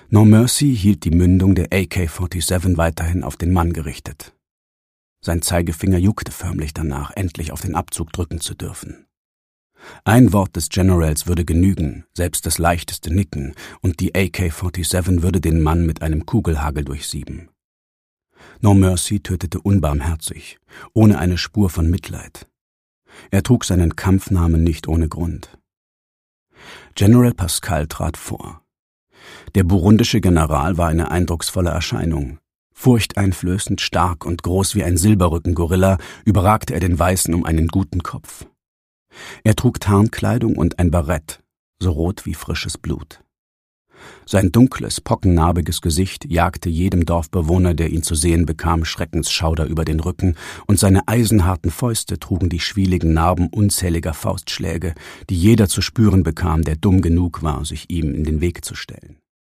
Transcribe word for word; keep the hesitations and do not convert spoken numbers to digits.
No Mercy hielt die Mündung der A K siebenundvierzig weiterhin auf den Mann gerichtet. Sein Zeigefinger juckte förmlich danach, endlich auf den Abzug drücken zu dürfen. Ein Wort des Generals würde genügen, selbst das leichteste Nicken, und die A K siebenundvierzig würde den Mann mit einem Kugelhagel durchsieben. No Mercy tötete unbarmherzig, ohne eine Spur von Mitleid. Er trug seinen Kampfnamen nicht ohne Grund. General Pascal trat vor. Der burundische General war eine eindrucksvolle Erscheinung. Furchteinflößend, stark und groß wie ein Silberrücken-Gorilla überragte er den Weißen um einen guten Kopf. Er trug Tarnkleidung und ein Barett, so rot wie frisches Blut. Sein dunkles, pockennarbiges Gesicht jagte jedem Dorfbewohner, der ihn zu sehen bekam, Schreckensschauder über den Rücken, und seine eisenharten Fäuste trugen die schwieligen Narben unzähliger Faustschläge, die jeder zu spüren bekam, der dumm genug war, sich ihm in den Weg zu stellen.